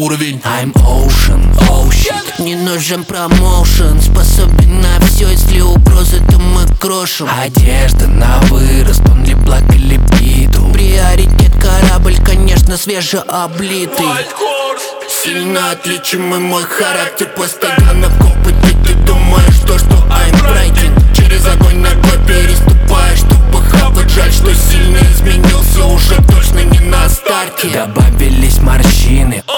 уровень. I'm ocean, не нужен промоушен, способен на все, если угрозы, то мы крошим. Одежда на вырост, он ли благ или биту. Приоритет корабль, конечно, свежеоблитый. Сильно отличимый мой характер, постоянно в опыте. Ты думаешь что I'm breaking. Через огонь ногой переступаешь, чтобы хавать. Жаль, что сильно изменился, уже точно не на старте. Добавились морщины,